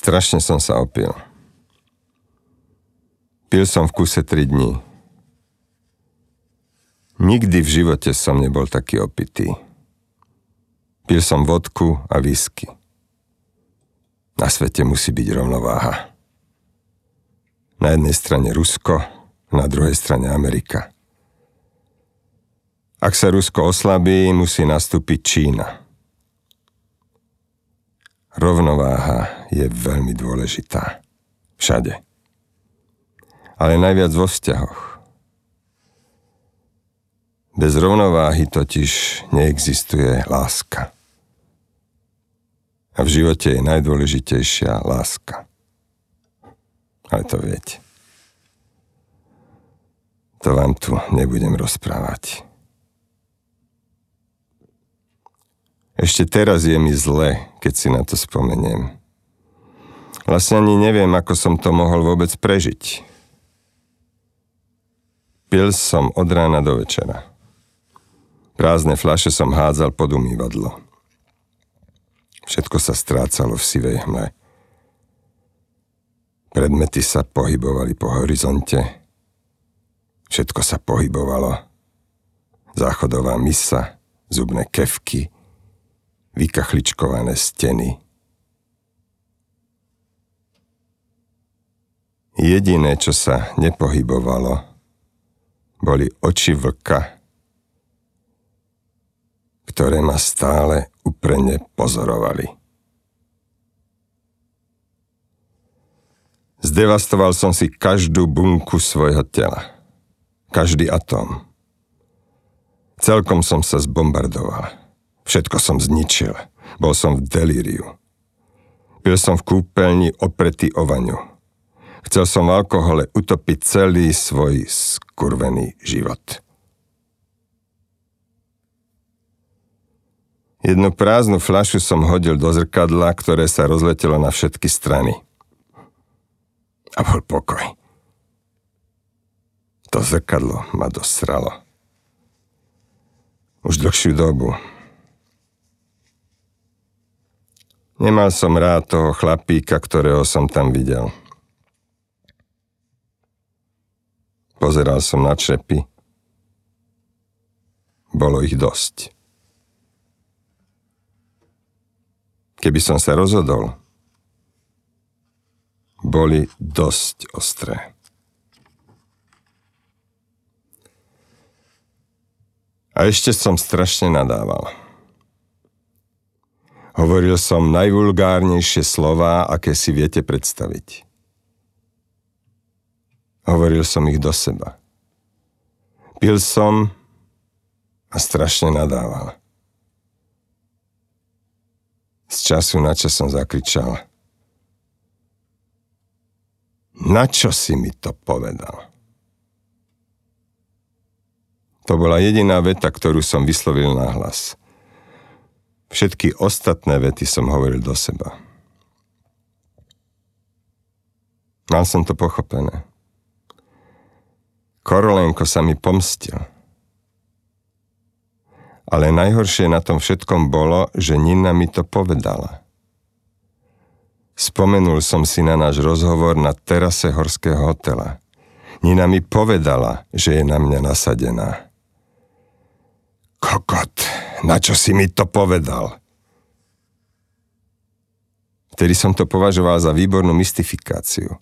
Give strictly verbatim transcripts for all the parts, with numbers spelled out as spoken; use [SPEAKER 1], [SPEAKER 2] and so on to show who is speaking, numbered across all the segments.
[SPEAKER 1] Strašne som sa opil. Pil som v kuse tri dni. Nikdy v živote som nebol taký opitý. Pil som vodku a whisky. Na svete musí byť rovnováha. Na jednej strane Rusko, na druhej strane Amerika. Ak sa Rusko oslabí, musí nastúpiť Čína. Rovnováha je veľmi dôležitá. Všade. Ale najviac vo vzťahoch. Bez rovnováhy totiž neexistuje láska. A v živote je najdôležitejšia láska. Ale to viete. To vám tu nebudem rozprávať. Ešte teraz je mi zle, keď si na to spomeniem. Vlastne ani neviem, ako som to mohol vôbec prežiť. Pil som od rána do večera. Prázdne fľaše som hádzal pod umývadlo. Všetko sa strácalo v sivej hmle. Predmety sa pohybovali po horizonte. Všetko sa pohybovalo. Záchodová misa, zubné kefky, vykachličkované steny. Jediné, čo sa nepohybovalo, boli oči vlka, ktoré ma stále úprene pozorovali. Zdevastoval som si každú bunku svojho tela. Každý atóm. Celkom som sa zbombardoval. Všetko som zničil. Bol som v delíriu. Pil som v kúpeľni opretý o vaňu. Chcel som v alkohole utopiť celý svoj skurvený život. Jednu prázdnu fľašu som hodil do zrkadla, ktoré sa rozletelo na všetky strany. A bol pokoj. To zrkadlo ma dosralo. Už dlhšiu dobu. Nemal som rád toho chlapíka, ktorého som tam videl. Pozeral som na črepy. Bolo ich dosť. Keby som sa rozhodol, boli dosť ostré. A ešte som strašne nadával. Hovoril som najvulgárnejšie slová, aké si viete predstaviť. Hovoril som ich do seba. Pil som a strašne nadával. Z času na čas som zakričal: Na čo si mi to povedal? To bola jediná veta, ktorú som vyslovil nahlas. Všetky ostatné vety som hovoril do seba. Mal som to pochopené. Korolenko sa mi pomstil. Ale najhoršie na tom všetkom bolo, že Nina mi to povedala. Spomenul som si na náš rozhovor na terase horského hotela. Nina mi povedala, že je na mňa nasadená. Kokot, na čo si mi to povedal? Vtedy som to považoval za výbornú mystifikáciu.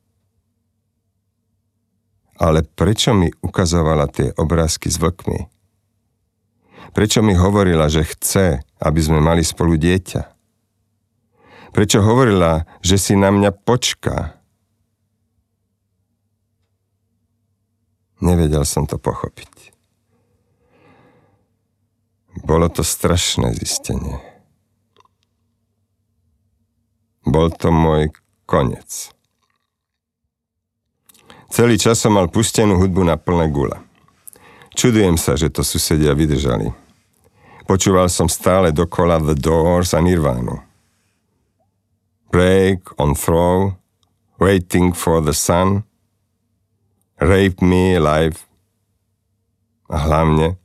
[SPEAKER 1] Ale prečo mi ukazovala tie obrázky s vlkmi? Prečo mi hovorila, že chce, aby sme mali spolu dieťa? Prečo hovorila, že si na mňa počká? Nevedel som to pochopiť. Bolo to strašné zistenie. Bol to môj koniec. Celý čas som mal pustenú hudbu na plné gule. Čudujem sa, že to susedia vydržali. Počúval som stále dokola The Doors a Nirvánu. Break on Throw, Waiting for the Sun, Rape Me Alive a hlavne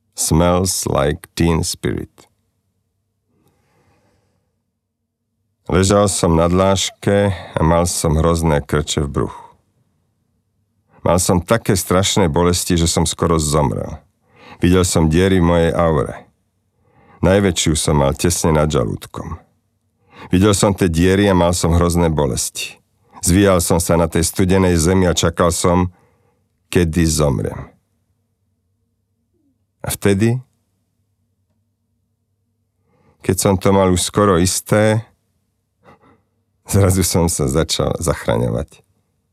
[SPEAKER 1] Smells Like Teen Spirit. Ležal som na dláške a mal som hrozné krče v bruchu. Mal som také strašné bolesti, že som skoro zomrel. Videl som diery v mojej aure. Najväčšiu som mal tesne nad žalúdkom. Videl som tie diery a mal som hrozné bolesti. Zvíjal som sa na tej studenej zemi a čakal som, kedy zomrem. A vtedy, keď som to mal už skoro isté, zrazu som sa začal zachraňovať.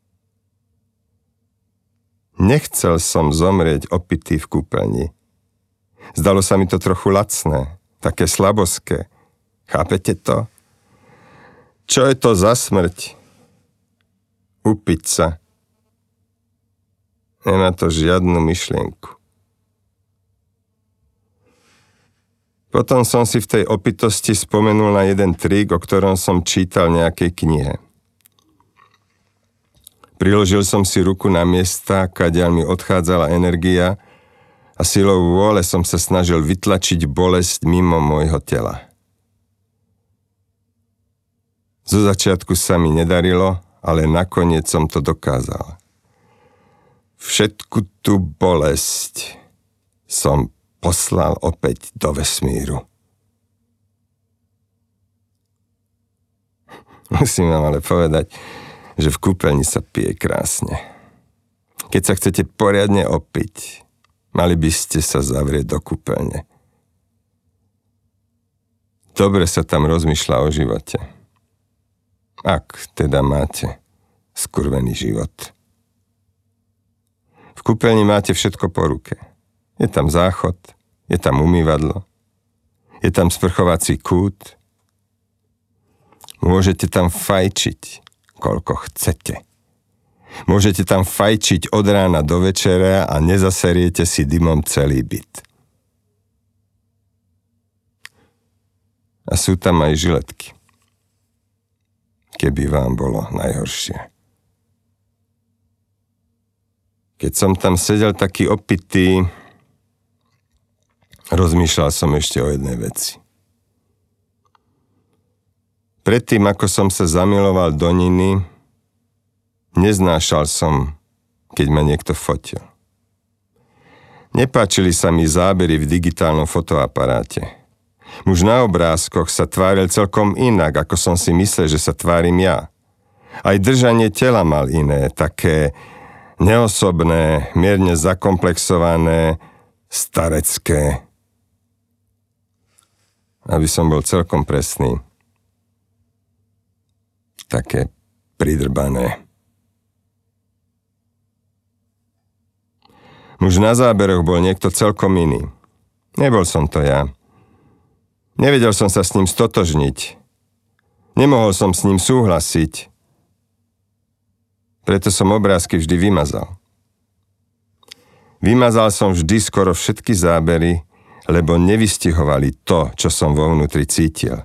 [SPEAKER 1] Nechcel som zomrieť opitý v kúpeľni. Zdalo sa mi to trochu lacné, také slaboské. Chápete to? Čo je to za smrť? Upiť sa. Nemá to žiadnu myšlienku. Potom som si v tej opitosti spomenul na jeden trik, o ktorom som čítal v nejakej knihe. Priložil som si ruku na miesta, kadiaľ mi odchádzala energia a silou vôle som sa snažil vytlačiť bolesť mimo môjho tela. Zo začiatku sa mi nedarilo, ale nakoniec som to dokázal. Všetku tú bolesť som poslal opäť do vesmíru. Musím vám ale povedať, že v kúpeľni sa pije krásne. Keď sa chcete poriadne opiť, mali by ste sa zavrieť do kúpeľne. Dobre sa tam rozmýšľa o živote. Ak teda máte skurvený život. V kúpeľni máte všetko po ruke. Je tam záchod, je tam umývadlo, je tam sprchovací kút. Môžete tam fajčiť, koľko chcete. Môžete tam fajčiť od rána do večera a nezaseriete si dymom celý byt. A sú tam aj žiletky. Keby vám bolo najhoršie. Keď som tam sedel taký opitý, rozmýšľal som ešte o jednej veci. Predtým, ako som sa zamiloval do Niny, neznášal som, keď ma niekto fotil. Nepáčili sa mi zábery v digitálnom fotoaparáte. Muž na obrázkoch sa tváril celkom inak, ako som si myslel, že sa tvárim ja. Aj držanie tela mal iné, také neosobné, mierne zakomplexované, starecké. Aby som bol celkom presný. Také pridrbané. Muž na záberoch bol niekto celkom iný. Nebol som to ja. Nevedel som sa s ním stotožniť. Nemohol som s ním súhlasiť. Preto som obrázky vždy vymazal. Vymazal som vždy skoro všetky zábery, lebo nevystihovali to, čo som vo vnútri cítil.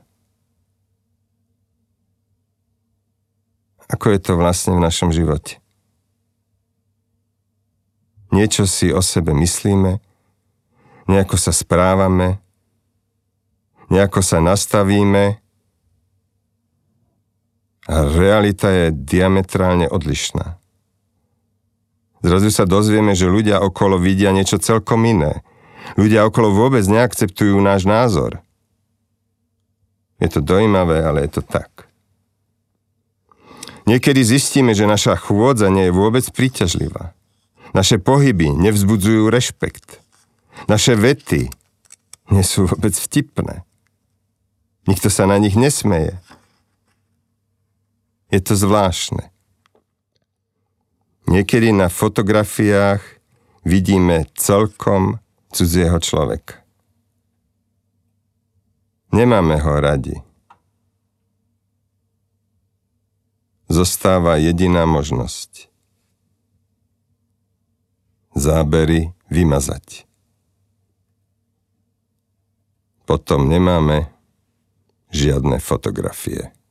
[SPEAKER 1] Ako je to vlastne v našom živote? Niečo si o sebe myslíme, nejako sa správame, nejako sa nastavíme a realita je diametrálne odlišná. Zrazu sa dozvieme, že ľudia okolo vidia niečo celkom iné. Ľudia okolo vôbec neakceptujú náš názor. Je to dojímavé, ale je to tak. Niekedy zistíme, že naša chôdza nie je vôbec príťažlivá. Naše pohyby nevzbudzujú rešpekt. Naše vety nie sú vôbec vtipné. Nikto sa na nich nesmeje. Je to zvláštne. Niekedy na fotografiách vidíme celkom cudzieho človeka. Nemáme ho radi. Zostáva jediná možnosť. Zábery vymazať. Potom nemáme žiadne fotografie.